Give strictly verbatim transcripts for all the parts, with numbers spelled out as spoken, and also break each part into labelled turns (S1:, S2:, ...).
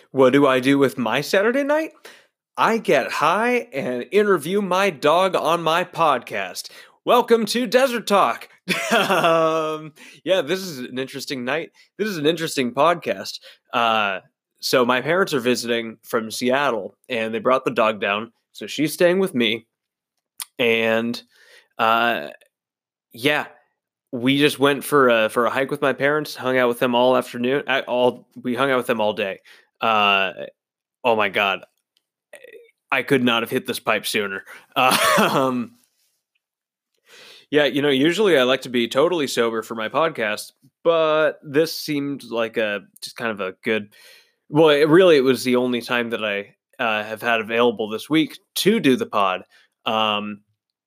S1: What do I do with my Saturday night? I get high and interview my dog on my podcast. Welcome to Desert Talk. um, yeah, this is an interesting night. This is an interesting podcast. Uh, so my parents are visiting from Seattle, and they brought the dog down. So she's staying with me, and uh, yeah, we just went for a for a hike with my parents. Hung out with them all afternoon. I, all we hung out with them all day. Uh, oh my god, I could not have hit this pipe sooner. Uh, um, yeah, you know, usually I like to be totally sober for my podcast, but this seemed like a just kind of a good. Well, it really, it was the only time that I uh, have had available this week to do the pod. Um,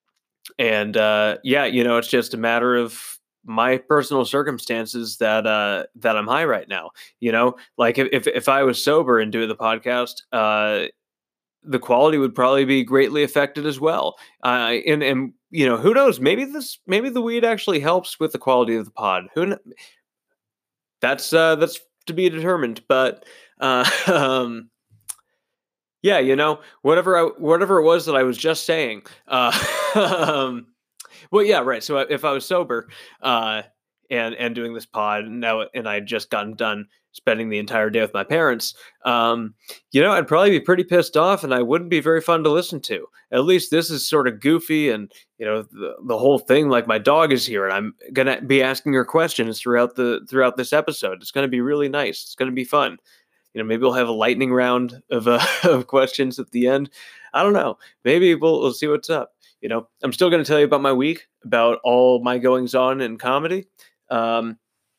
S1: and uh, yeah, you know, it's just a matter of my personal circumstances that uh, that I'm high right now. You know, like if if, if I was sober and doing the podcast, uh, the quality would probably be greatly affected as well. Uh, and and you know, who knows? Maybe this, maybe the weed actually helps with the quality of the pod. Who? Kn- that's uh, that's to be determined. But uh, um, yeah, you know, whatever I, whatever it was that I was just saying. Uh, um, well, yeah, right. So if I was sober, uh, and and doing this pod now, and I'd just gotten done spending the entire day with my parents, um, you know, I'd probably be pretty pissed off, and I wouldn't be very fun to listen to. At least this is sort of goofy, and you know, the, the whole thing. Like my dog is here, and I'm gonna be asking her questions throughout the throughout this episode. It's gonna be really nice. It's gonna be fun. You know, maybe we'll have a lightning round of uh, of questions at the end. I don't know. Maybe we'll we'll see what's up. You know, I'm still going to tell you about my week, about all my goings on in comedy, um,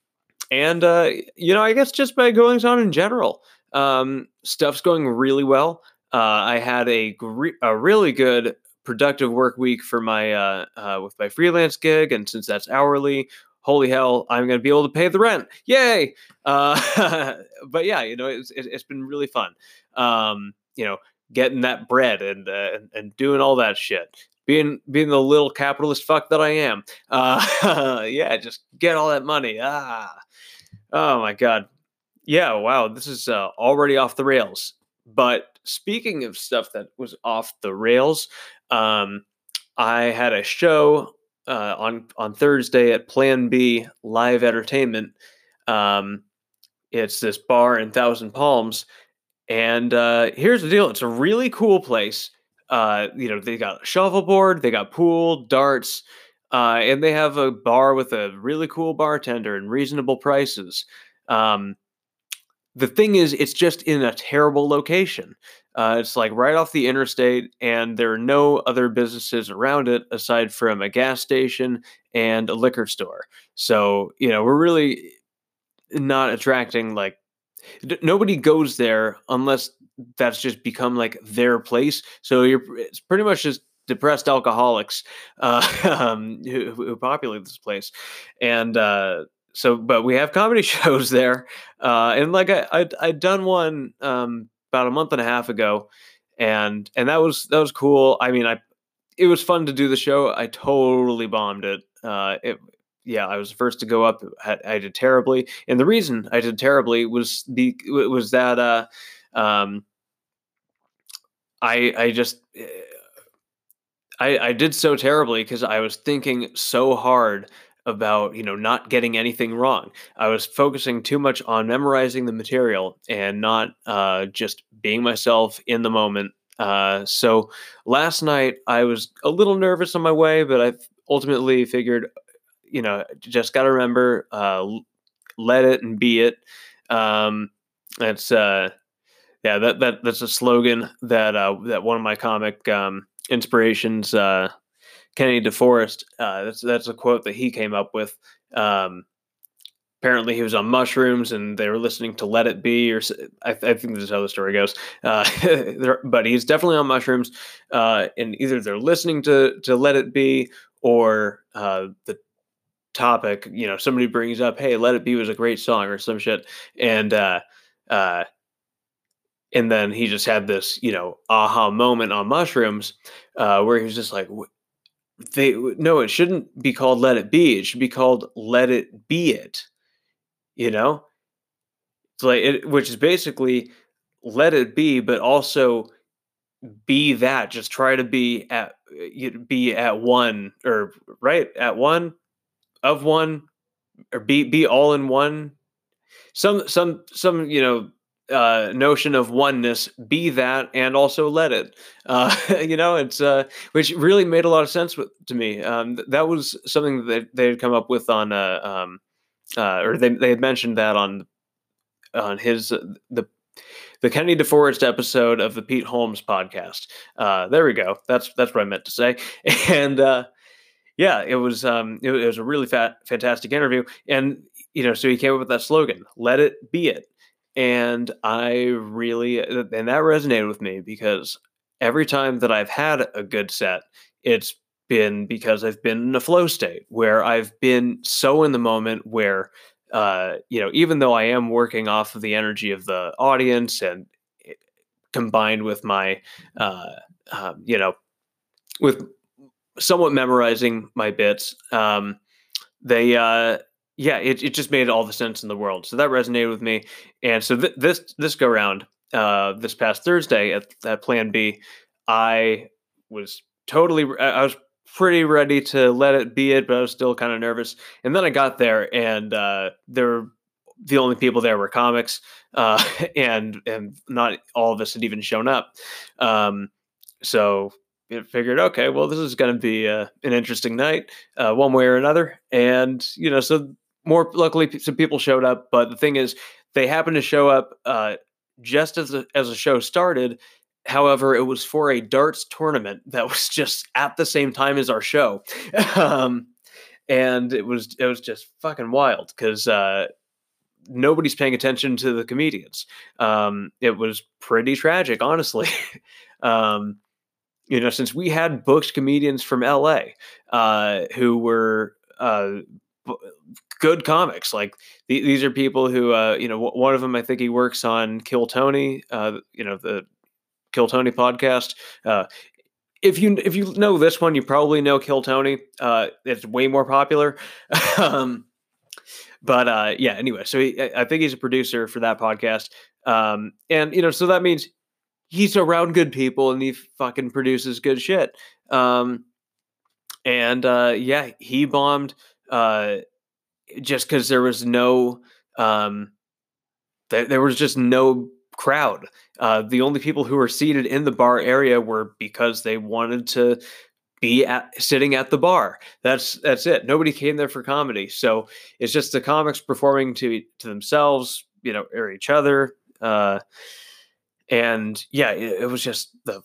S1: and uh, you know, I guess just my goings on in general. Um, stuff's going really well. Uh, I had a gre- a really good productive work week for my uh, uh, with my freelance gig, and since that's hourly, holy hell, I'm going to be able to pay the rent. Yay! Uh, but yeah, you know, it's it's been really fun. Um, you know, getting that bread and, uh, and and doing all that shit. Being being the little capitalist fuck that I am. Uh, yeah, just get all that money. Ah, oh my god. Yeah, wow, this is uh, already off the rails. But speaking of stuff that was off the rails, um, I had a show uh, on on Thursday at Plan B Live Entertainment. Um, it's this bar in Thousand Palms, and uh, here's the deal: it's a really cool place. Uh, you know, they got a shuffleboard, they got pool, darts, uh, and they have a bar with a really cool bartender and reasonable prices. Um, the thing is, it's just in a terrible location. Uh, it's like right off the interstate, and there are no other businesses around it aside from a gas station and a liquor store. So, you know, we're really not attracting like d- nobody goes there unless that's just become like their place. So you're it's pretty much just depressed alcoholics uh, um, who, who populate this place, and uh, so but we have comedy shows there, uh, and like I I'd, I'd done one um, about a month and a half ago, and and that was that was cool. I mean, I it was fun to do the show. I totally bombed it. Uh, it yeah, I was the first to go up. I, I did terribly, and the reason I did terribly was the was that uh, um, I I just eh, I I did so terribly because I was thinking so hard about you know not getting anything wrong. I was focusing too much on memorizing the material and not uh, just being myself in the moment. Uh, so last night I was a little nervous on my way, but I ultimately figured you know, just got to remember, uh, let it and be it. Um, that's uh, yeah, that that that's a slogan that uh, that one of my comic um, inspirations, uh, Kenny DeForest. Uh, that's that's a quote that he came up with. Um, apparently, he was on mushrooms and they were listening to "Let It Be," or I, I think this is how the story goes. Uh, but he's definitely on mushrooms, uh, and either they're listening to to "Let It Be" or uh, the topic, you know, somebody brings up, "Hey, Let It Be was a great song," or some shit, and uh, uh, and then he just had this, you know, aha moment on mushrooms, uh, where he was just like, "They no, it shouldn't be called Let It Be. It should be called Let It Be It." You know, it's like it, which is basically let it be, but also be that. Just try to be at you be at one or right at one of one or be be all in one. Some some some you know uh notion of oneness, be that and also let it uh you know it's uh which really made a lot of sense with, to me. Um th- that was something that they had come up with on uh um uh or they they had mentioned that on on his uh, the the Kenny DeForest episode of the Pete Holmes podcast. Uh there we go, that's that's what I meant to say. And uh yeah, it was um it, it was a really fat fantastic interview. And you know, so he came up with that slogan, let it be it. And I really uh, and that resonated with me because every time that I've had a good set, it's been because I've been in a flow state where I've been so in the moment where uh you know, even though I am working off of the energy of the audience and it- combined with my uh um, you know, with somewhat memorizing my bits. Um, they, uh, yeah, it, it just made all the sense in the world. So that resonated with me. And so th- this this go round, uh, this past Thursday at, at Plan B, I was totally, I I was pretty ready to let it be it, but I was still kind of nervous. And then I got there, and uh, there were the only people there were comics, uh, and and not all of us had even shown up. Um, so it figured, okay, well, this is going to be uh, an interesting night, uh, one way or another. And, you know, so more luckily, p- some people showed up. But the thing is, they happened to show up uh, just as the, as the show started. However, it was for a darts tournament that was just at the same time as our show. um, and it was it was just fucking wild because uh, nobody's paying attention to the comedians. Um, it was pretty tragic, honestly. um, you know, since we had booked comedians from L A uh, who were uh, b- good comics. Like th- these are people who, uh, you know, w- one of them I think he works on Kill Tony, uh, you know, the Kill Tony podcast. Uh, if you if you know this one, you probably know Kill Tony. Uh, it's way more popular. um, but uh, yeah, anyway, so he, I I think he's a producer for that podcast. Um, and you know, so that means he's around good people and he fucking produces good shit. Um, and uh, yeah, he bombed uh, just because there was no, um, th- there was just no crowd. Uh, the only people who were seated in the bar area were because they wanted to be at sitting at the bar. That's that's it. Nobody came there for comedy, so it's just the comics performing to to themselves, you know, or each other. Uh, and yeah, it, it was just the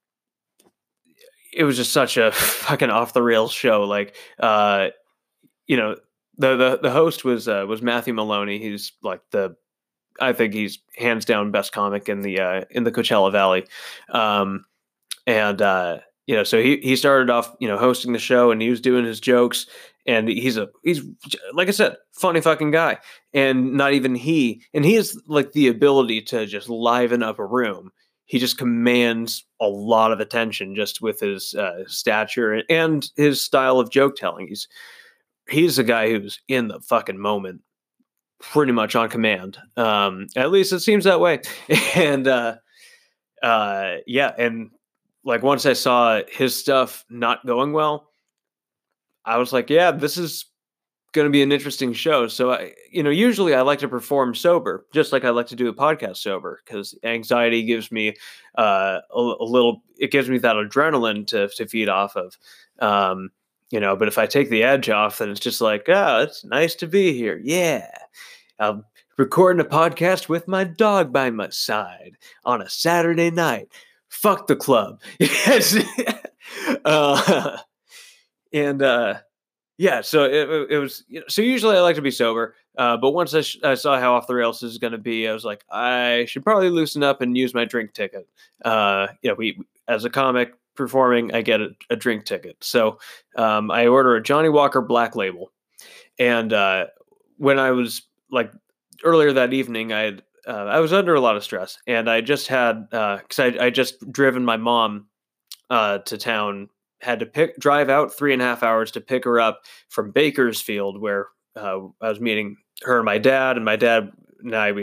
S1: it was just such a fucking off the rails show. Like, uh, you know, the the the host was uh, was Matthew Maloney. He's like the I think he's hands down best comic in the uh, in the Coachella Valley. Um, and uh, you know, so he he started off, you know, hosting the show, and he was doing his jokes, and he's a he's like I said, funny fucking guy, and not even he, and he has like the ability to just liven up a room. He just commands a lot of attention just with his uh, stature and his style of joke telling. He's he's a guy who's in the fucking moment, pretty much on command. Um, at least it seems that way. And uh, uh, yeah, and like once I saw his stuff not going well, I was like, yeah, this is going to be an interesting show. So I, you know, usually I like to perform sober, just like I like to do a podcast sober, because anxiety gives me uh, a, a little, it gives me that adrenaline to to feed off of. Um, you know, but if I take the edge off, then it's just like, oh, it's nice to be here. Yeah, I'm recording a podcast with my dog by my side on a Saturday night. Fuck the club. Yes. uh, and uh, yeah, so it, it was. You know, so usually I like to be sober, uh, but once I, sh- I saw how off the rails this is going to be, I was like, I should probably loosen up and use my drink ticket. Uh, you know, we as a comic performing, I get a, a drink ticket. So um, I order a Johnny Walker Black Label, and uh, when I was like earlier that evening, I had uh, I was under a lot of stress, and I just had because I I just driven my mom uh, to town. Had to pick drive out three and a half hours to pick her up from Bakersfield, where uh, I was meeting her and my dad, and my dad and I we ex-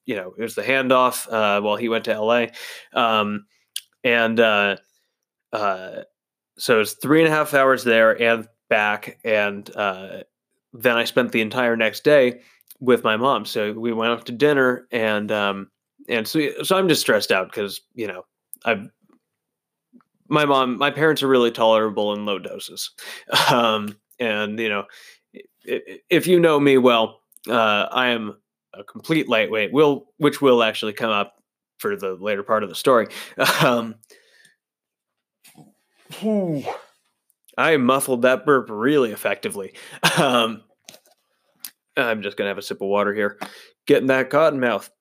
S1: you know, it was the handoff uh, while he went to L A. Um, and uh, uh, so it was three and a half hours there and back. And uh, then I spent the entire next day with my mom. So we went out to dinner, and um, and so so I'm just stressed out because, you know, I've my mom, my parents are really tolerable in low doses. Um, and, you know, if you know me well, uh, I am a complete lightweight, will which will actually come up for the later part of the story. Um, I muffled that burp really effectively. Um, I'm just going to have a sip of water here, getting that cotton mouth.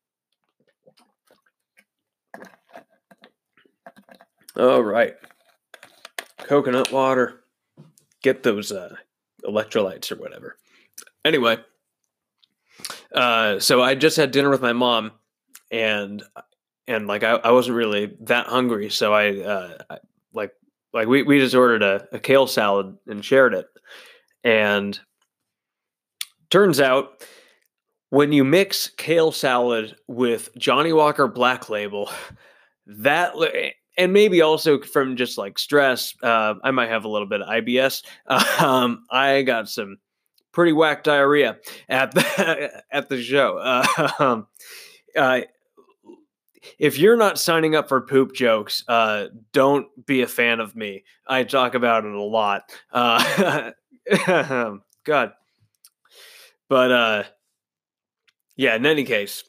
S1: All right. Coconut water. Get those uh, electrolytes or whatever. Anyway, uh, so I just had dinner with my mom, and and like I, I wasn't really that hungry, so I, uh, I like like we, we just ordered a, a kale salad and shared it. And turns out when you mix kale salad with Johnny Walker Black Label, that and maybe also from just like stress, uh, I might have a little bit of I B S. Um, I got some pretty whack diarrhea at the at the show. Uh, um, uh, if you're not signing up for poop jokes, uh, don't be a fan of me. I talk about it a lot. Uh, God, but uh, yeah. In any case,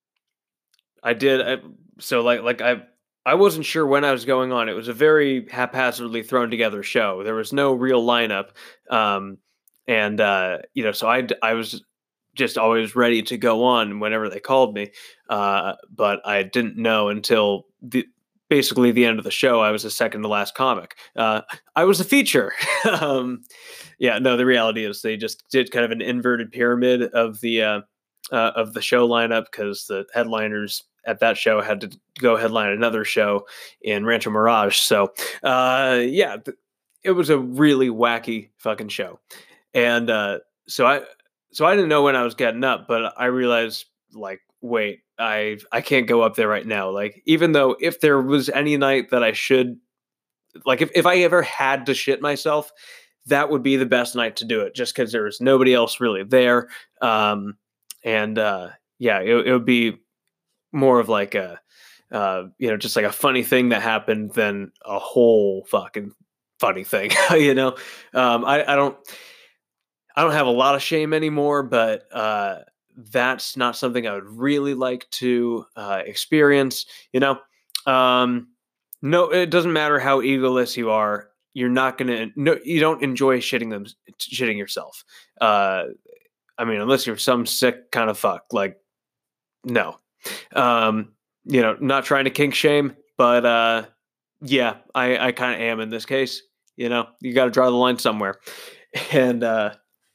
S1: I did. I, so like like I I wasn't sure when I was going on. It was a very haphazardly thrown together show. There was no real lineup, um, and uh, you know, so I I was just always ready to go on whenever they called me. Uh, but I didn't know until the basically the end of the show. I was the second to last comic. Uh, I was a feature. um, yeah, no, the reality is they just did kind of an inverted pyramid of the uh, uh, of the show lineup because the headliners at that show had to go headline another show in Rancho Mirage. So uh, yeah, th- it was a really wacky fucking show, and uh, so I so I didn't know when I was getting up, but I realized like, wait, I I can't go up there right now. Like, even though if there was any night that I should, like, if, if I ever had to shit myself, that would be the best night to do it, just because there was nobody else really there. Um, and uh, yeah, it, it would be more of like a, uh, you know, just like a funny thing that happened than a whole fucking funny thing. you know, um, I, I don't. I don't have a lot of shame anymore, but uh, that's not something I would really like to uh, experience. You know, um, no, it doesn't matter how egoless you are. You're not gonna. No, you don't enjoy shitting them, shitting yourself. Uh, I mean, unless you're some sick kind of fuck. Like, no. Um, you know, not trying to kink shame, but uh, yeah, I, I kind of am in this case. You know, you got to draw the line somewhere, and. Uh,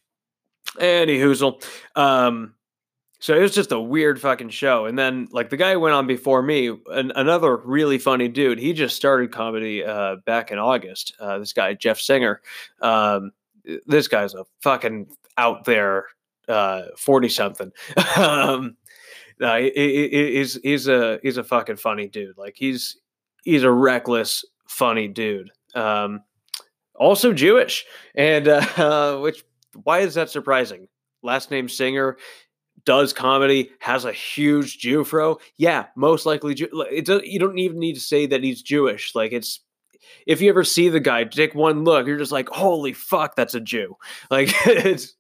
S1: Any hoozle. Um, so it was just a weird fucking show. And then, like, the guy who went on before me, an, another really funny dude. He just started comedy uh, back in August. Uh, this guy, Jeff Singer. Um, this guy's a fucking out there forty something. um, uh, he, he, he's he's a he's a fucking funny dude. Like, he's he's a reckless, funny dude. Um, also Jewish, and uh, which. Why is that surprising? Last name Singer, does comedy, has a huge Jew fro. Yeah, most likely Jew. It does, you don't even need to say that he's Jewish. Like, it's if you ever see the guy, take one look, you're just like, holy fuck, that's a Jew. Like, it's.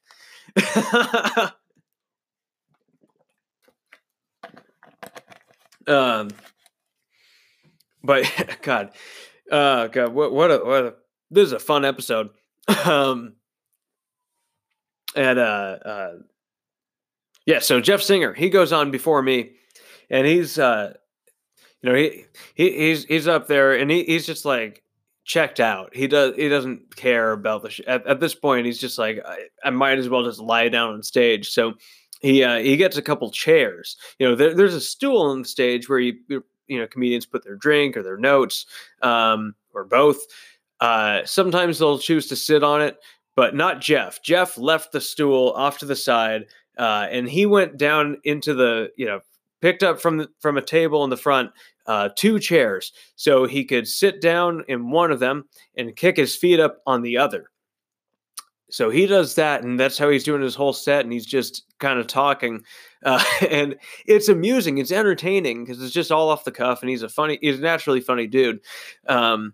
S1: um, but God, uh, God, what what a, what a this is a fun episode. um. And uh, uh, yeah, so Jeff Singer, he goes on before me, and he's uh, you know he, he he's he's up there, and he, he's just like checked out. He does he doesn't care about the sh- at, at this point. He's just like I, I might as well just lie down on stage. So he uh, he gets a couple chairs. You know, there, there's a stool on the stage where you you know comedians put their drink or their notes, um, or both. Uh, sometimes they'll choose to sit on it. But not Jeff. Jeff left the stool off to the side uh, and he went down into the, you know, picked up from the, from a table in the front uh, two chairs so he could sit down in one of them and kick his feet up on the other. So he does that, and that's how he's doing his whole set, and he's just kind of talking, uh, and it's amusing, it's entertaining because it's just all off the cuff, and he's a funny, he's a naturally funny dude, um,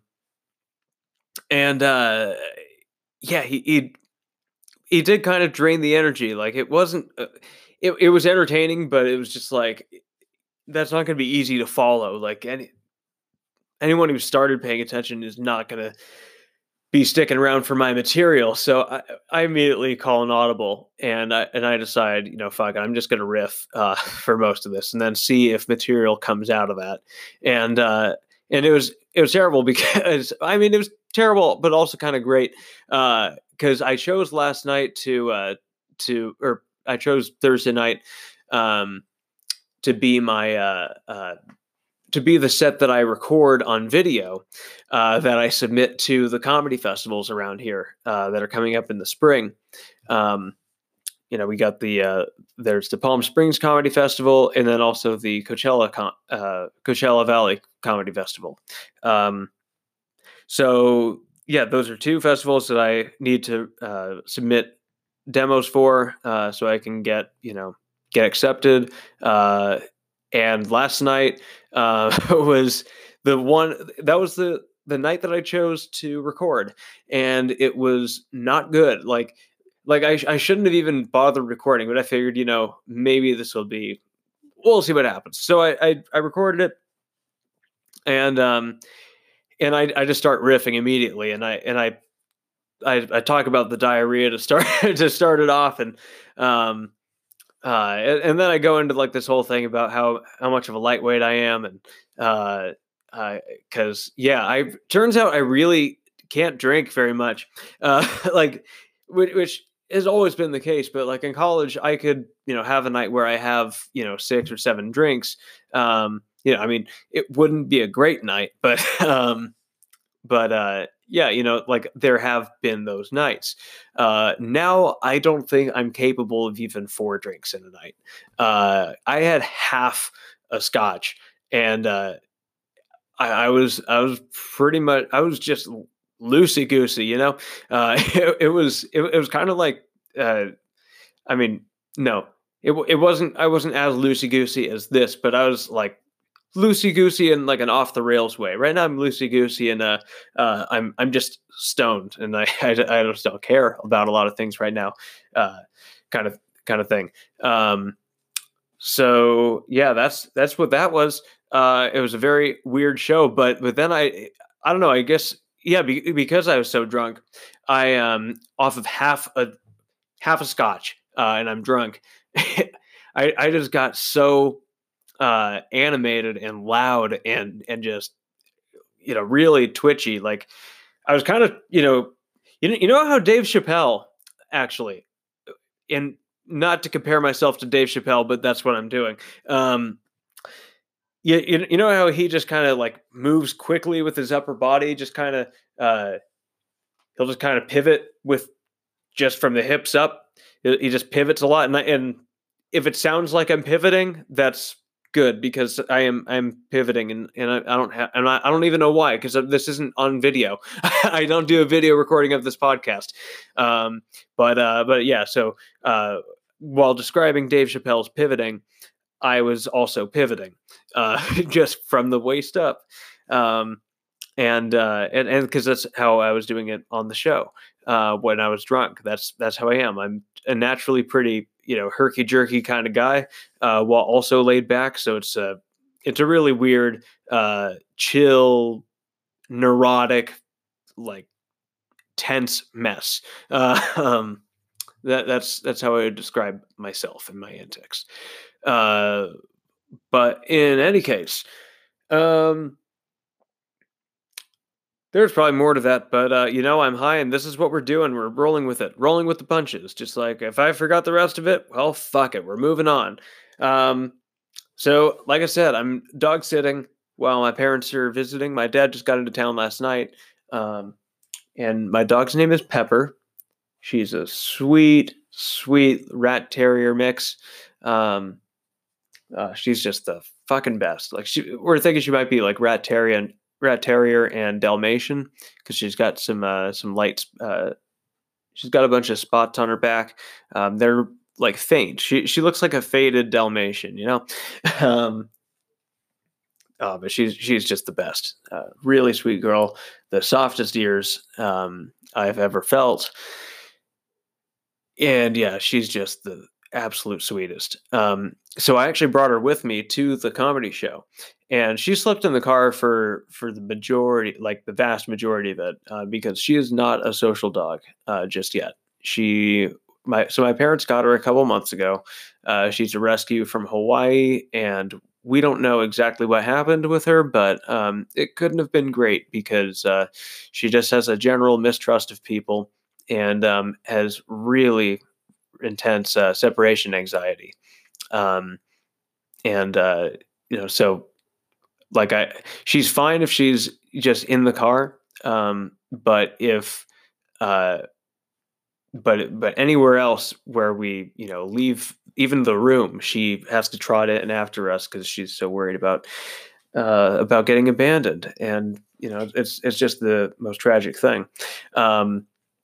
S1: and uh, yeah, he, he he did kind of drain the energy. Like it wasn't, uh, it it was entertaining, but it was just like that's not going to be easy to follow. Like any anyone who started paying attention is not going to be sticking around for my material. So I, I immediately call an audible, and I and I decide, you know, fuck it, I'm just gonna riff uh, for most of this, and then see if material comes out of that. And uh, and it was it was terrible because I mean it was terrible, but also kind of great because uh, I chose last night to uh, to or I chose Thursday night um, to be my uh, uh, to be the set that I record on video uh, that I submit to the comedy festivals around here uh, that are coming up in the spring. Um, you know, we got the uh, there's the Palm Springs Comedy Festival, and then also the Coachella Com- uh, Coachella Valley Comedy Festival. Um, so yeah, those are two festivals that I need to uh, submit demos for, uh, so I can get you know get accepted. Uh, and last night uh, was the one that was the the night that I chose to record, and it was not good. Like like I, I shouldn't have even bothered recording, but I figured, you know, maybe this will be, we'll see what happens. So I I, I recorded it, and um and I I just start riffing immediately, and I and I I, I talk about the diarrhea to start to start it off, and um uh and, and then I go into like this whole thing about how how much of a lightweight I am, and uh because yeah, I turns out I really can't drink very much, uh like which, which has always been the case, but like in college I could, you know, have a night where I have, you know, six or seven drinks. um you know, I mean, it wouldn't be a great night, but um but uh yeah, you know, like there have been those nights. Uh now I don't think I'm capable of even four drinks in a night. uh I had half a scotch, and uh I, I was I was pretty much I was just loosey goosey, you know. uh it, it was it, it was kind of like uh I mean, no, it it wasn't I wasn't as loosey goosey as this, but I was like loosey goosey in like an off the rails way. Right now I'm loosey goosey, and uh, uh, I'm I'm just stoned, and I, I I just don't care about a lot of things right now, uh, kind of kind of thing. Um, so yeah, that's that's what that was. Uh, it was a very weird show, but but then I I don't know. I guess yeah, be, because I was so drunk, I um off of half a half a scotch, uh, and I'm drunk. I I just got so uh, animated and loud and and just you know really twitchy. Like I was kind of you know you know you know how Dave Chappelle actually, and not to compare myself to Dave Chappelle, but that's what I'm doing. Um, you, you you know how he just kind of like moves quickly with his upper body, just kind of uh, he'll just kind of pivot with just from the hips up. He he just pivots a lot, and I, and if it sounds like I'm pivoting, that's good because I am I'm pivoting, and and I, I don't have and I, I don't even know why, because this isn't on video. I don't do a video recording of this podcast. Um, but uh, but yeah, so uh, while describing Dave Chappelle's pivoting, I was also pivoting, uh, just from the waist up. Um, and uh, and and because that's how I was doing it on the show uh, when I was drunk. That's that's how I am. I'm a naturally pretty, you know, herky jerky kind of guy, uh, while also laid back. So it's a it's a really weird, uh, chill, neurotic, like tense mess. Uh, um, that that's that's how I would describe myself and my antics. Uh, but in any case, um, there's probably more to that, but, uh, you know, I'm high, and this is what we're doing. We're rolling with it, rolling with the punches. Just like if I forgot the rest of it, well, fuck it. We're moving on. Um, so, like I said, I'm dog sitting while my parents are visiting. My dad just got into town last night, um, and my dog's name is Pepper. She's a sweet, sweet rat terrier mix. Um, uh, she's just the fucking best. Like she, we're thinking she might be like rat terrier and rat terrier and Dalmatian because she's got some uh, some light. Uh, she's got a bunch of spots on her back. Um, they're like faint. She she looks like a faded Dalmatian, you know. um, oh, but she's she's just the best. Uh, really sweet girl. The softest ears um, I've ever felt. And yeah, she's just the absolute sweetest. Um, so I actually brought her with me to the comedy show, and she slept in the car for for the majority, like the vast majority of it, uh, because she is not a social dog uh, just yet. She my so my parents got her a couple months ago. Uh, she's a rescue from Hawaii, and we don't know exactly what happened with her, but um, it couldn't have been great because uh, she just has a general mistrust of people and um, has really intense uh, separation anxiety. Um, and uh, you know, so like I, she's fine if she's just in the car, um, but if, uh, but but anywhere else where we you know leave even the room, she has to trot in after us because she's so worried about uh, about getting abandoned, and you know it's it's just the most tragic thing. Um,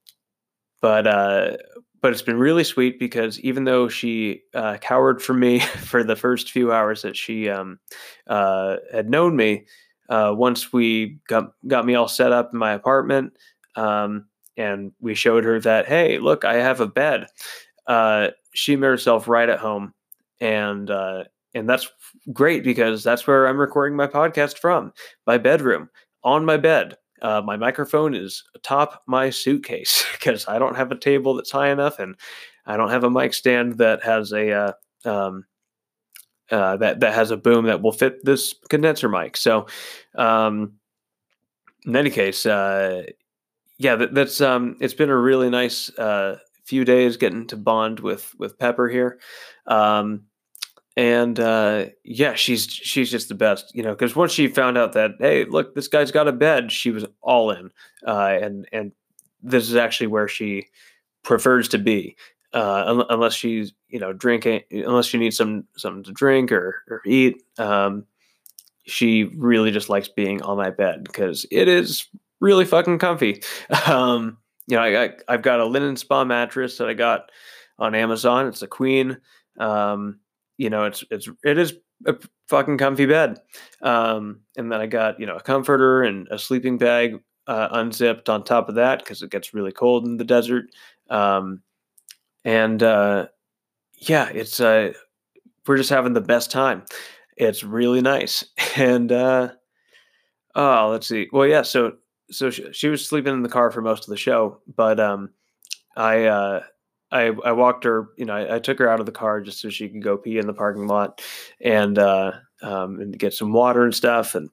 S1: but uh, but it's been really sweet because even though she uh, cowered from me for the first few hours that she um, uh, had known me, uh, once we got got me all set up in my apartment, um, and we showed her that, hey, look, I have a bed. Uh, she made herself right at home, and uh, and that's great because that's where I'm recording my podcast from, my bedroom, on my bed. Uh, my microphone is atop my suitcase because I don't have a table that's high enough, and I don't have a mic stand that has a uh, um, uh, that that has a boom that will fit this condenser mic. So, um, in any case, uh, yeah, that, that's um, it's been a really nice uh, few days getting to bond with with Pepper here. Um, and uh, yeah, she's she's just the best, you know. Because once she found out that, hey, look, this guy's got a bed, she was all in, uh, and and this is actually where she prefers to be, uh, un- unless she's you know drinking, unless she needs some something to drink or or eat. Um, she really just likes being on my bed because it is really fucking comfy. Um, you know, I, I I've got a linen spa mattress that I got on Amazon. It's a queen. Um, you know, it's it's it is a fucking comfy bed. Um, and then I got you know a comforter and a sleeping bag uh, unzipped on top of that because it gets really cold in the desert. Um, and uh, yeah, it's uh, we're just having the best time. It's really nice. And uh, oh, let's see. Well, yeah. So so she, she was sleeping in the car for most of the show, but um, I uh, I I walked her. You know, I, I took her out of the car just so she could go pee in the parking lot and uh, um, and get some water and stuff. And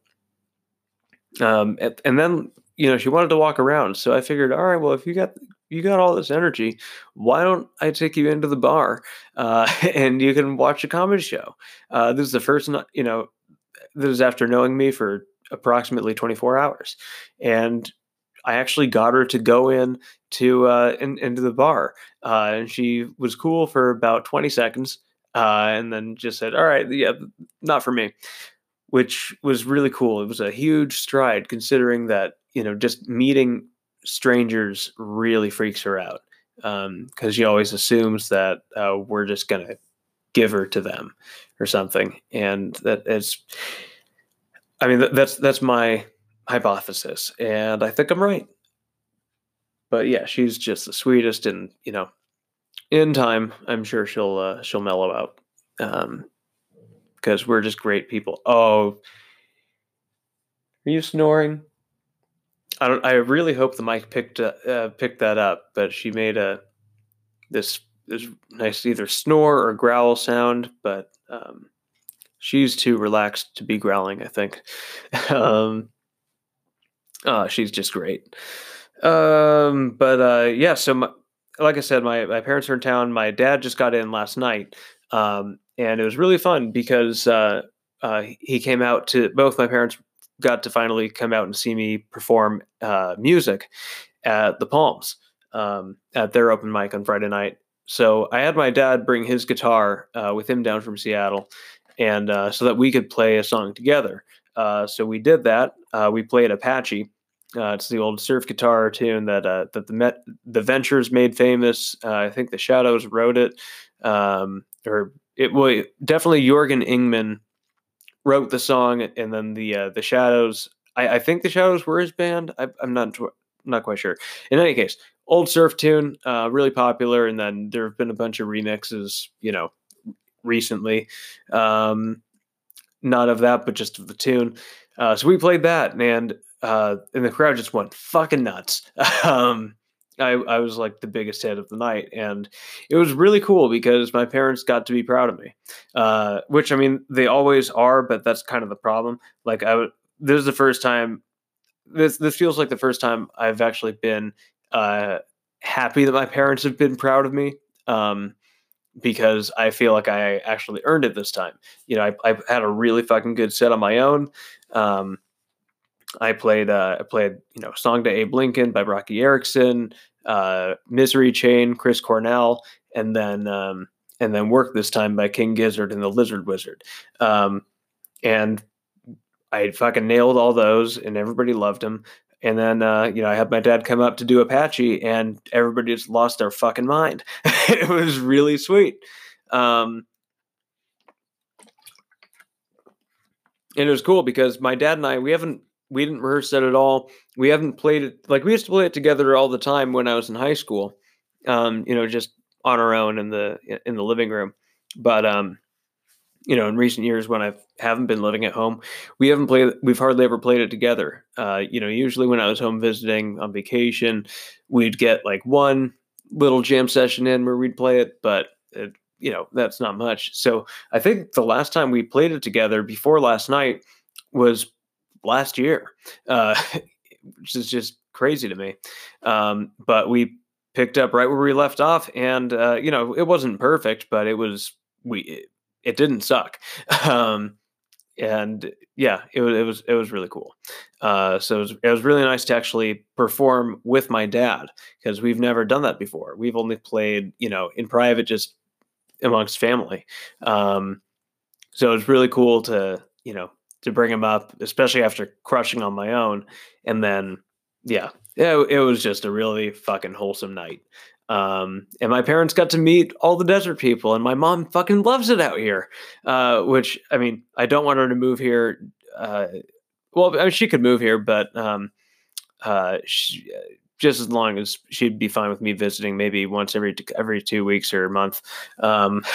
S1: um, and, and then you know she wanted to walk around, so I figured, all right, well, if you got you got all this energy, why don't I take you into the bar uh, and you can watch a comedy show? Uh, this is the first, no- you know, this is after knowing me for approximately twenty-four hours, and I actually got her to go in to uh, in, into the bar, uh, and she was cool for about twenty seconds, uh, and then just said, "All right, yeah, not for me," which was really cool. It was a huge stride considering that you know just meeting strangers really freaks her out because she always assumes that uh, we're just gonna give her to them or something, and that it's I mean, th- that's that's my hypothesis, and I think I'm right. But yeah, she's just the sweetest, and you know, in time, I'm sure she'll uh, she'll mellow out um, because we're just great people. Oh, are you snoring? I don't. I really hope the mic picked uh, uh, picked that up, but she made a this this nice either snore or growl sound, but um, she's too relaxed to be growling, I think. um, oh, she's just great. Um, but uh, yeah, so my, like I said, my my parents are in town. My dad just got in last night, um, and it was really fun because uh, uh, he came out to both my parents got to finally come out and see me perform uh, music at the Palms um, at their open mic on Friday night. so I had my dad bring his guitar uh, with him down from Seattle, and uh, so that we could play a song together. Uh, so we did that. Uh, we played Apache. Uh, it's the old surf guitar tune that uh, that the Met, the Ventures made famous. Uh, I think the Shadows wrote it, um, or it was definitely Jorgen Ingman wrote the song, and then the uh, the Shadows. I, I think the Shadows were his band. I, I'm not not quite sure. In any case, old surf tune, uh, really popular, and then there have been a bunch of remixes, you know, recently. Um, not of that, but just of the tune. Uh, so we played that, and uh, and the crowd just went fucking nuts. um, I, I was like the biggest hit of the night, and it was really cool because my parents got to be proud of me. Uh, which I mean, they always are, but that's kind of the problem. Like I, this is the first time. This this feels like the first time I've actually been uh, happy that my parents have been proud of me. Um, because I feel like I actually earned it this time. You know, I, I had a really fucking good set on my own. Um, I played, uh, I played, you know, "Song to Abe Lincoln" by Rocky Erickson, uh, "Misery Chain," Chris Cornell, and then, um, and then "Work This Time" by King Gizzard and the Lizard Wizard. Um, and I fucking nailed all those, and everybody loved them. And then, uh, you know, I had my dad come up to do Apache, and everybody just lost their fucking mind. It was really sweet. Um, and it was cool because my dad and I, we haven't, we didn't rehearse that at all. We haven't played it, like we used to play it together all the time when I was in high school, um, you know, just on our own in the, in the living room. But, um, you know, in recent years when I haven't been living at home, we haven't played. We've hardly ever played it together. Uh, you know, usually when I was home visiting on vacation, we'd get like one little jam session in where we'd play it, but it, you know, that's not much. So I think the last time we played it together before last night was last year, uh, which is just crazy to me. Um, but we picked up right where we left off, and uh, you know, it wasn't perfect, but it was we it didn't suck. Um, and yeah, it was it was it was really cool. Uh, so it was, it was really nice to actually perform with my dad because we've never done that before. We've only played, you know, in private, just amongst family. Um, so it was really cool to, you know, to bring him up, especially after crushing on my own. And then, yeah, it, it was just a really fucking wholesome night. Um, and my parents got to meet all the desert people, and my mom fucking loves it out here. Uh, which, I mean, I don't want her to move here. Uh, well, I mean, she could move here, but um, uh, she, just as long as she'd be fine with me visiting, maybe once every every two weeks or a month. Um,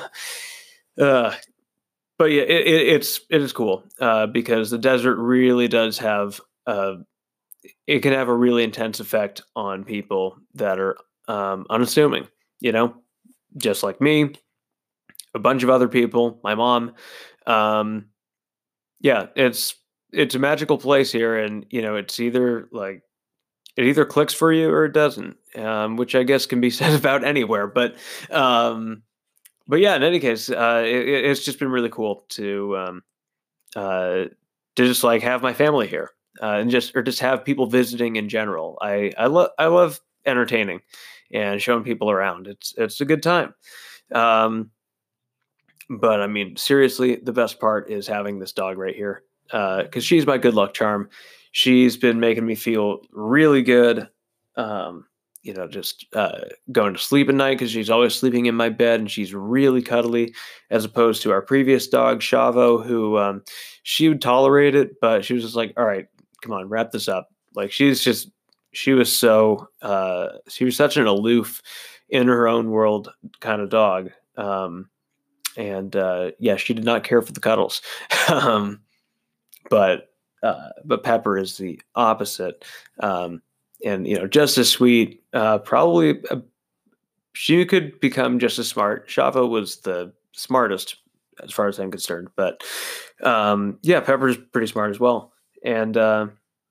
S1: uh, but yeah, it, it, it's it is cool uh, because the desert really does have uh, it can have a really intense effect on people that are um, unassuming. You know, just like me, a bunch of other people, my mom. Um, yeah, it's it's a magical place here, and you know, it's either like it either clicks for you or it doesn't, um, which I guess can be said about anywhere. But um, but yeah, in any case, uh, it, it's just been really cool to um, uh, to just like have my family here, uh, and just or just have people visiting in general. I I love I love entertaining and showing people around. It's it's a good time. Um, but I mean, seriously, the best part is having this dog right here because she's my good luck charm. She's been making me feel really good. Um, you know, just uh, going to sleep at night because she's always sleeping in my bed and she's really cuddly, as opposed to our previous dog, Shavo, who um, she would tolerate it, but she was just like, all right, come on, wrap this up. Like she's just, she was so, uh, she was such an aloof, in her own world kind of dog. Um, and uh, yeah, she did not care for the cuddles. um, but uh, but Pepper is the opposite, um, and you know, just as sweet. Uh, probably uh, she could become just as smart. Shava was the smartest, as far as I'm concerned. But um, yeah, Pepper's pretty smart as well, and uh,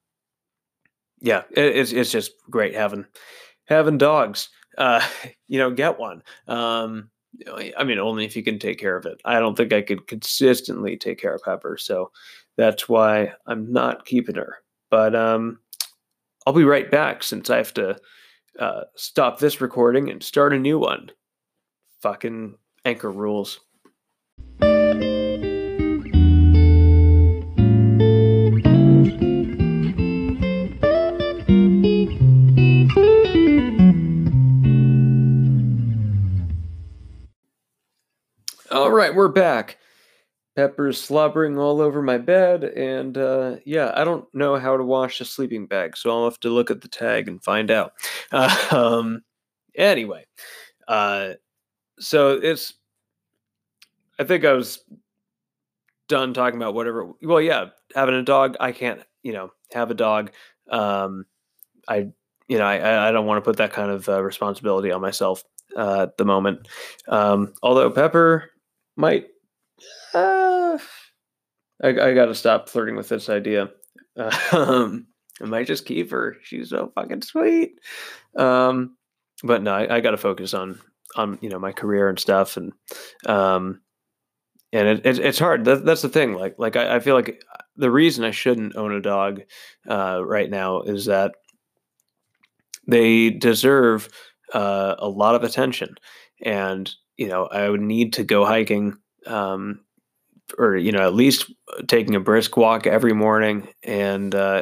S1: yeah, it, it's it's just great having having dogs. Uh, you know, get one. Um, I mean, only if you can take care of it. I don't think I could consistently take care of Pepper, so that's why I'm not keeping her. But um, I'll be right back since I have to uh, stop this recording and start a new one. fucking Anchor rules. All right, we're back. Pepper's slobbering all over my bed, and uh, yeah, I don't know how to wash a sleeping bag, so I'll have to look at the tag and find out. Uh, um, anyway, uh, so it's. I think I was done talking about whatever. Well, yeah, having a dog, I can't, you know, have a dog. Um, I, you know, I, I don't want to put that kind of uh, responsibility on myself uh, at the moment. Um, although Pepper might. Uh, I, I got to stop flirting with this idea. Uh, um, I might just keep her. She's so fucking sweet. Um, but no, I, I got to focus on on you know my career and stuff, and um, and it, it, it's hard. That, that's the thing. Like like I, I feel like the reason I shouldn't own a dog uh, right now is that they deserve uh, a lot of attention, and you know I would need to go hiking. Um, or you know at least taking a brisk walk every morning, and uh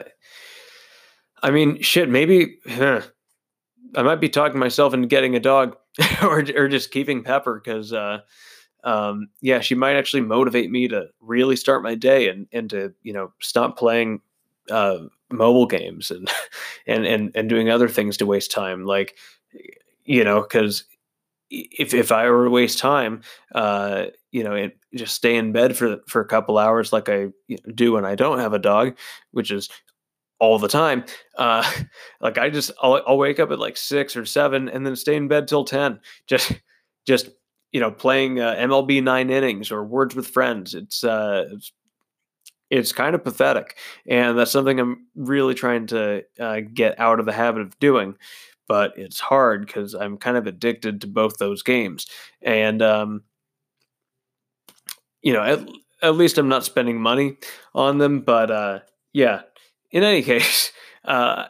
S1: I mean shit, maybe huh, I might be talking myself into getting a dog or or just keeping Pepper, because uh um yeah, she might actually motivate me to really start my day, and and to you know stop playing uh mobile games, and and and, and doing other things to waste time, like you know because if if I were to waste time, uh, you know, and just stay in bed for for a couple hours like I you know, do when I don't have a dog, which is all the time. Uh, like I just I'll, I'll wake up at like six or seven and then stay in bed till ten. Just just you know playing uh, M L B nine innings or Words with Friends. It's uh, it's it's kind of pathetic, and that's something I'm really trying to uh, get out of the habit of doing. But it's hard because I'm kind of addicted to both those games, and um, you know, at, at least I'm not spending money on them. But uh, yeah, in any case, uh,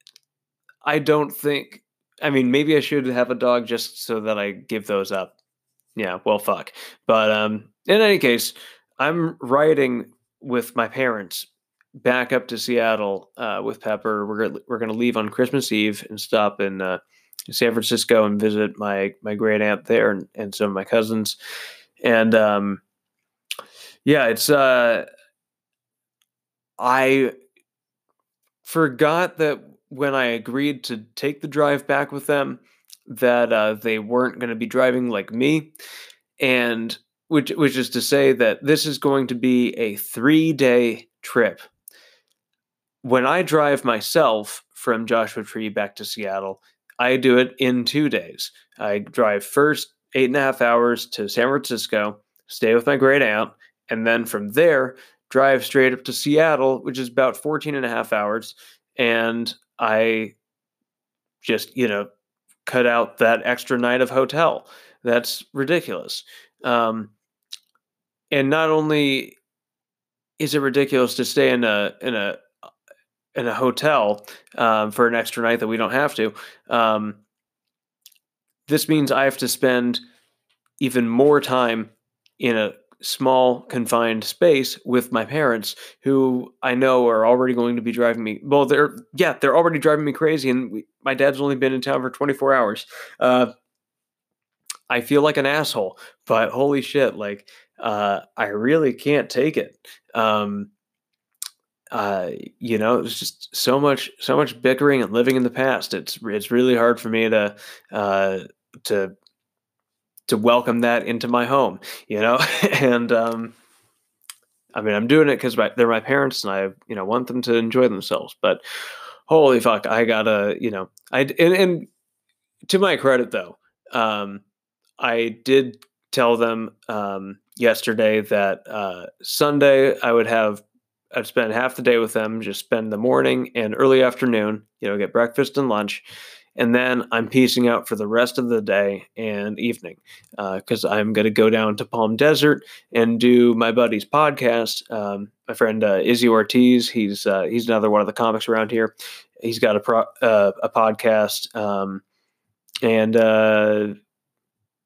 S1: I don't think. I mean, maybe I should have a dog just so that I give those up. Yeah, well, fuck. But um, in any case, I'm riding with my parents back up to Seattle uh, with Pepper. We're gonna, we're going to leave on Christmas Eve and stop in uh, San Francisco and visit my my great aunt there, and, and some of my cousins. And um, yeah, it's uh, I forgot that when I agreed to take the drive back with them, that uh, they weren't going to be driving like me, and which which is to say that this is going to be a three day trip. When I drive myself from Joshua Tree back to Seattle, I do it in two days. I drive first eight and a half hours to San Francisco, stay with my great aunt, and then from there drive straight up to Seattle, which is about fourteen and a half hours. And I just, you know, cut out that extra night of hotel. That's ridiculous. Um, and not only is it ridiculous to stay in a in a in a hotel um, for an extra night that we don't have to, um, this means I have to spend even more time in a small confined space with my parents, who I know are already going to be driving me. Well, they're yeah, they're already driving me crazy, and we, my dad's only been in town for twenty-four hours. Uh, I feel like an asshole, but holy shit, like uh, I really can't take it. Um, uh, you know, it's just so much, so much bickering and living in the past. It's it's really hard for me to uh, to to welcome that into my home. You know, and um, I mean, I'm doing it because they're my parents, and I you know want them to enjoy themselves. But holy fuck, I gotta you know I and, and to my credit though. Um, I did tell them um, yesterday that uh, Sunday I would have I'd spend half the day with them, just spend the morning and early afternoon, you know, get breakfast and lunch, and then I'm piecing out for the rest of the day and evening because uh, I'm going to go down to Palm Desert and do my buddy's podcast. Um, my friend uh, Izzy Ortiz, he's uh, he's another one of the comics around here. He's got a pro- uh, a podcast, um, and uh,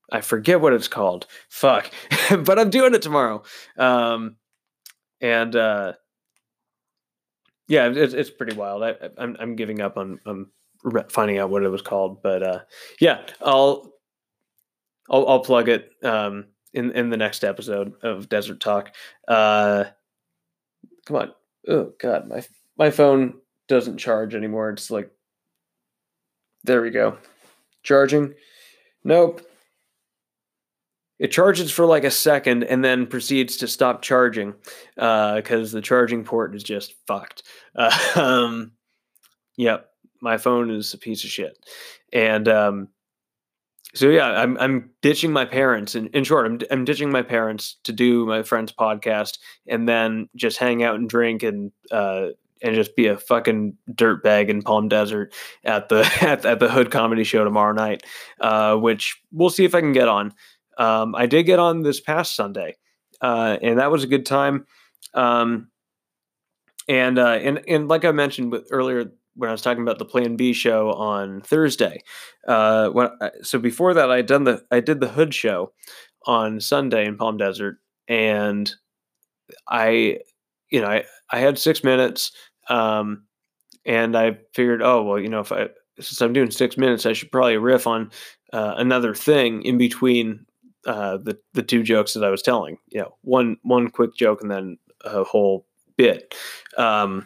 S1: I forget what it's called. Fuck. But I'm doing it tomorrow. Um, and uh, yeah, it's it's pretty wild. I, I'm I'm giving up on on finding out what it was called, but uh, yeah, I'll I'll I'll plug it um, in in the next episode of Desert Talk. Uh, come on. Oh God, my my phone doesn't charge anymore. It's like, there we go, charging. Nope. It charges for like a second and then proceeds to stop charging because uh, the charging port is just fucked. Uh, um, yep, my phone is a piece of shit, and um, so yeah, I'm I'm ditching my parents. In, in short, I'm I'm ditching my parents to do my friend's podcast and then just hang out and drink and uh, and just be a fucking dirtbag in Palm Desert at the at, at the Hood Comedy Show tomorrow night, uh, which we'll see if I can get on. Um, I did get on this past Sunday, uh, and that was a good time. Um, and uh, and and like I mentioned with, earlier when I was talking about the Plan B show on Thursday, uh, when so before that I done the I did the Hood show on Sunday in Palm Desert, and I, you know, I I had six minutes, um, and I figured, oh well, you know, if I since I'm doing six minutes, I should probably riff on uh, another thing in between uh, the the two jokes that I was telling. You know, one one quick joke and then a whole bit, um,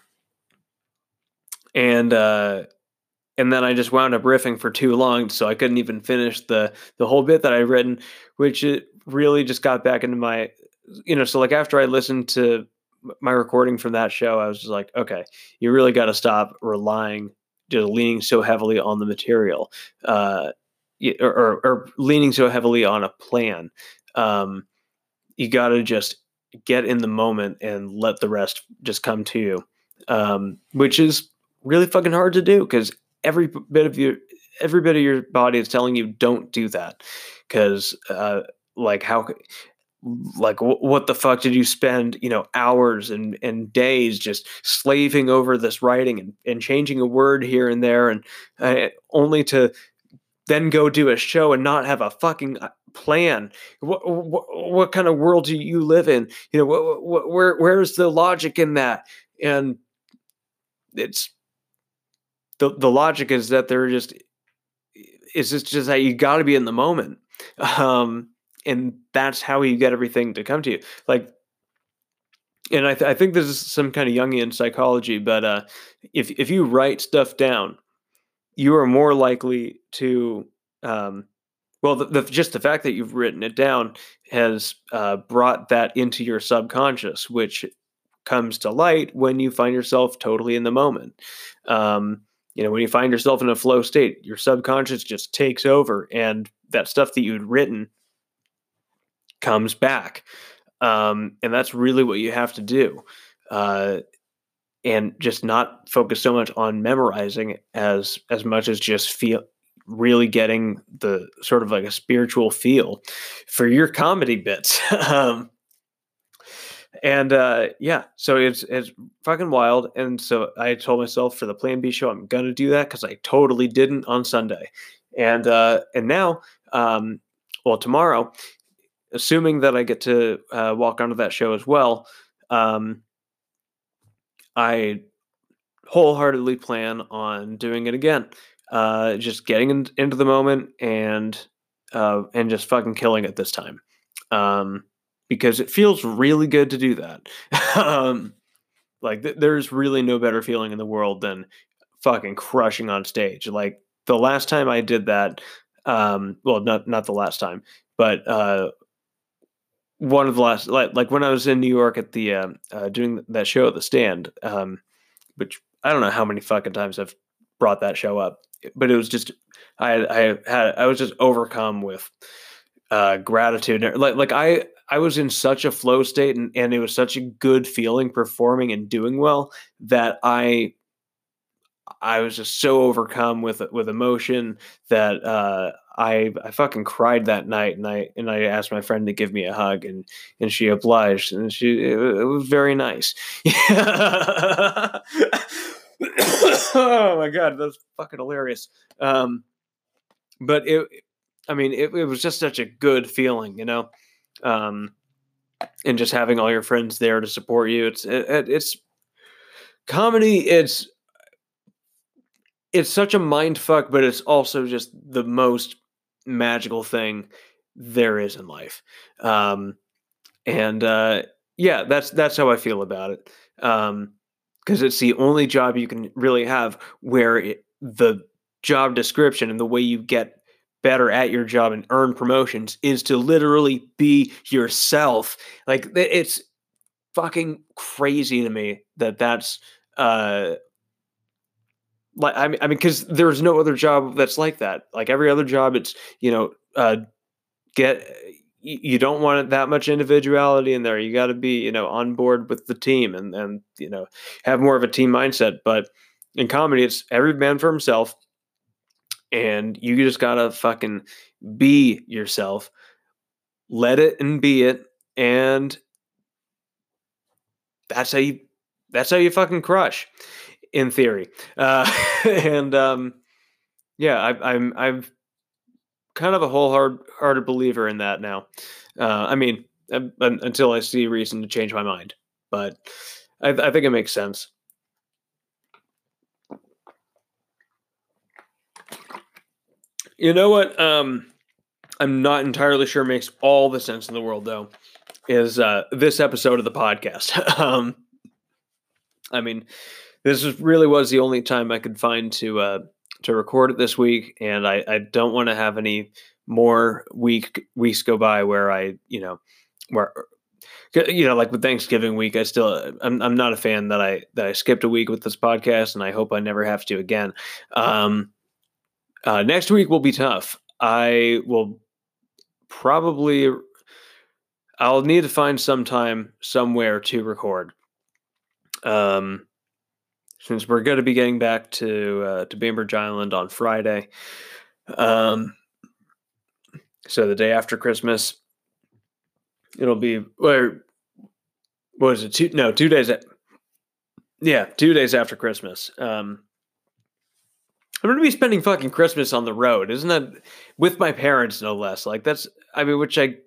S1: and uh, and then I just wound up riffing for too long, so I couldn't even finish the the whole bit that I'd written, which it really just got back into my, you know. So like after I listened to my recording from that show, I was just like, okay, you really got to stop relying, just leaning so heavily on the material. Uh, or, or, or leaning so heavily on a plan. Um, you got to just get in the moment and let the rest just come to you, um, which is really fucking hard to do because every bit of your every bit of your body is telling you don't do that because uh, like how like w- what the fuck did you spend, you know, hours and, and days just slaving over this writing and, and changing a word here and there and uh, only to then go do a show and not have a fucking plan. What what, what kind of world do you live in? You know, what, what, where where's the logic in that? And it's the the logic is that they're just it's just, just that you got to be in the moment, um, and that's how you get everything to come to you. Like, and I, th- I think this is some kind of Jungian psychology, but uh, if if you write stuff down, you are more likely to um, well, the, the, just the fact that you've written it down has uh, brought that into your subconscious, which comes to light when you find yourself totally in the moment. Um, you know, when you find yourself in a flow state, your subconscious just takes over, and that stuff that you'd written comes back. Um, and that's really what you have to do. Uh, and just not focus so much on memorizing as as much as just feel really getting the sort of like a spiritual feel for your comedy bits. um, and uh, yeah, so it's it's fucking wild. And so I told myself for the Plan B show, I'm gonna do that because I totally didn't on Sunday. And uh, and now, um, well, tomorrow, assuming that I get to uh, walk onto that show as well, um, I wholeheartedly plan on doing it again. Uh, just getting in, into the moment and uh, and just fucking killing it this time, um, because it feels really good to do that. um, like th- there's really no better feeling in the world than fucking crushing on stage. Like the last time I did that, um, well, not not the last time, but uh, one of the last, like, like when I was in New York at the uh, uh, doing that show at the Stand. Um, which I don't know how many fucking times I've brought that show up, but it was just I I had I was just overcome with uh, gratitude. Like like I I was in such a flow state, and, and it was such a good feeling performing and doing well that I I was just so overcome with with emotion that uh, I I fucking cried that night, and I and I asked my friend to give me a hug, and and she obliged, and she it, it was very nice. Oh my god, that's fucking hilarious. Um, but it I mean, it, it was just such a good feeling, you know, um, and just having all your friends there to support you. It's it, it- it's comedy. It's it's such a mind fuck, but it's also just the most magical thing there is in life. Um, and uh, yeah, that's that's how I feel about it. Um, because it's the only job you can really have where it, the job description and the way you get better at your job and earn promotions is to literally be yourself. Like th- it's fucking crazy to me that that's uh like I mean, I mean, because there's no other job that's like that. Like every other job, it's you know, uh, get you, you don't want that much individuality in there. You got to be you know on board with the team and and you know have more of a team mindset. But in comedy, it's every man for himself, and you just gotta fucking be yourself. Let it and be it, and that's how you that's how you fucking crush, in theory. Uh, and um, yeah, I, I'm I'm kind of a wholehearted believer in that now. Uh, I mean, um, un- until I see reason to change my mind, but I, I think it makes sense. You know what? Um, I'm not entirely sure makes all the sense in the world though. Is uh, this episode of the podcast? um, I mean, this was, really was the only time I could find to uh, to record it this week, and I, I don't want to have any more week weeks go by where I you know where you know, like with Thanksgiving week, I still I'm I'm not a fan that I that I skipped a week with this podcast, and I hope I never have to again. Um, uh, next week will be tough. I will probably I'll need to find some time somewhere to record. Um, since we're going to be getting back to uh, to Bainbridge Island on Friday, um, so the day after Christmas, it'll be where what is it? Two no two days. Yeah, two days after Christmas. Um, I'm gonna be spending fucking Christmas on the road, isn't that with my parents, no less? Like that's, I mean, which I,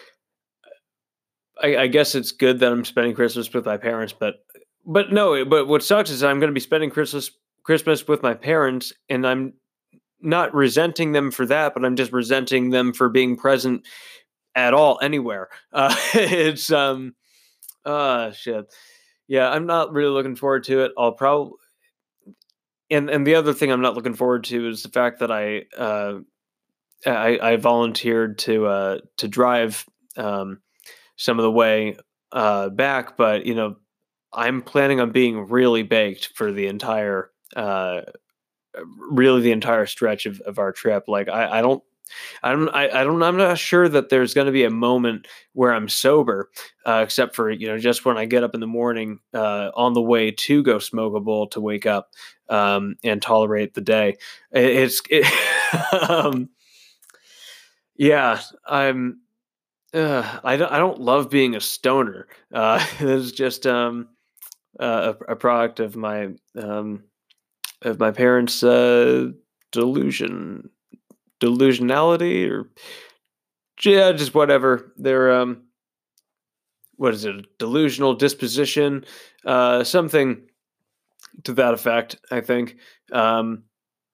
S1: I, I guess it's good that I'm spending Christmas with my parents, but, but no, but what sucks is I'm gonna be spending Christmas, Christmas with my parents, and I'm not resenting them for that, but I'm just resenting them for being present at all anywhere. Uh, it's um, uh, shit. Yeah, I'm not really looking forward to it. I'll probably, and and the other thing I'm not looking forward to is the fact that I, uh I, I volunteered to uh, to drive um, some of the way uh, back, but you know, I'm planning on being really baked for the entire, uh, really the entire stretch of, of our trip. Like I, I don't, I don't, I, I don't, I'm not sure that there's going to be a moment where I'm sober, uh, except for you know just when I get up in the morning uh, on the way to go smoke a bowl to wake up um, and tolerate the day. It, it's it, um, yeah, I'm. Uh, I don't. I don't love being a stoner. Uh, it's just um, uh, a, a product of my um, of my parents' uh, delusion, delusionality, or yeah, just whatever. They're um, what is it? A delusional disposition, uh, something to that effect. I think. Um,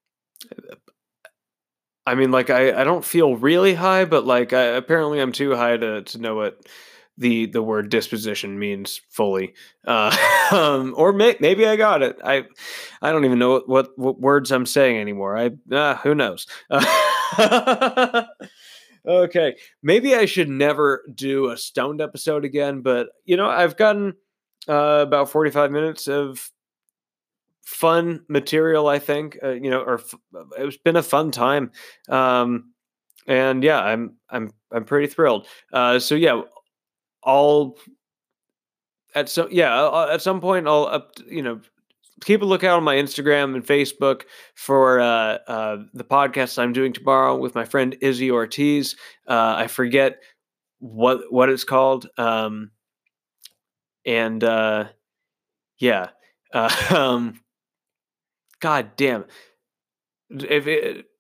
S1: I mean, like I, I don't feel really high, but like I, apparently I'm too high to, to know what the the word disposition means fully. Uh, um, or may, maybe I got it. I I don't even know what, what, what words I'm saying anymore. I uh, who knows. Uh, okay, maybe I should never do a stoned episode again. But you know, I've gotten uh, about forty-five minutes of fun material. I think uh, you know, or f- it's been a fun time. Um, and yeah, I'm I'm I'm pretty thrilled. Uh, so yeah, I'll at some yeah I'll, at some point I'll up you know keep a lookout on my Instagram and Facebook for uh, uh, the podcast I'm doing tomorrow with my friend Izzy Ortiz. Uh, I forget what what it's called, um, and uh, yeah, uh, um, God damn, if it,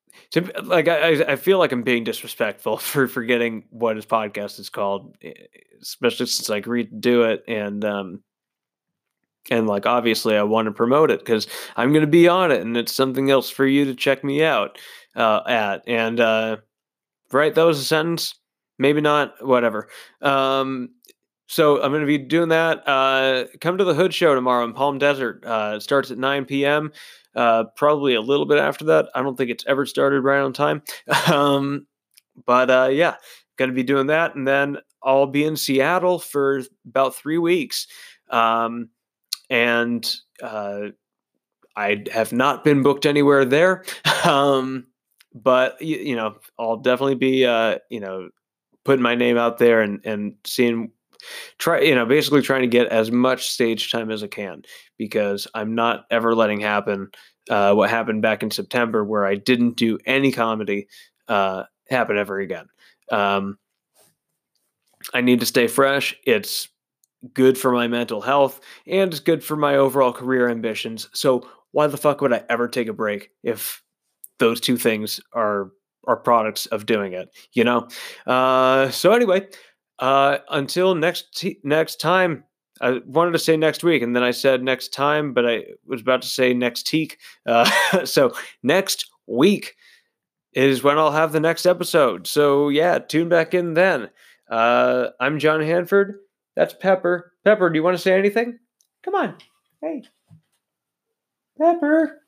S1: To, like I, I feel like I'm being disrespectful for forgetting what his podcast is called, e- especially since I agreed to do it, and um, and like obviously I want to promote it because I'm going to be on it, and it's something else for you to check me out uh, at. And uh, right, that was a sentence. Maybe not. Whatever. Um, so I'm going to be doing that. Uh, come to the Hood Show tomorrow in Palm Desert. Uh, it starts at nine p.m. Uh, probably a little bit after that. I don't think it's ever started right on time. um, but uh, yeah, going to be doing that, and then I'll be in Seattle for about three weeks. Um, and uh, I have not been booked anywhere there. um, but you, you know, I'll definitely be uh, you know putting my name out there and and seeing try you know basically trying to get as much stage time as I can because I'm not ever letting happen uh, what happened back in September where I didn't do any comedy uh, happen ever again. Um, I need to stay fresh. It's good for my mental health and it's good for my overall career ambitions. So why the fuck would I ever take a break if those two things are are products of doing it, you know? Uh, so anyway, uh, until next t- next time, I wanted to say next week, and then I said next time, but I was about to say next teak. Uh, so next week is when I'll have the next episode. So yeah, tune back in then. Uh, I'm John Hanford. That's Pepper. Pepper, do you want to say anything? Come on. Hey, Pepper.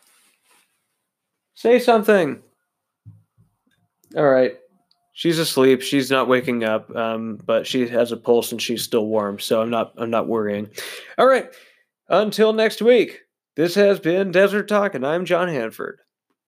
S1: Say something. All right. She's asleep. She's not waking up. Um, but she has a pulse and she's still warm, so I'm not I'm not worrying. All right. Until next week. This has been Desert Talk, and I'm John Hanford.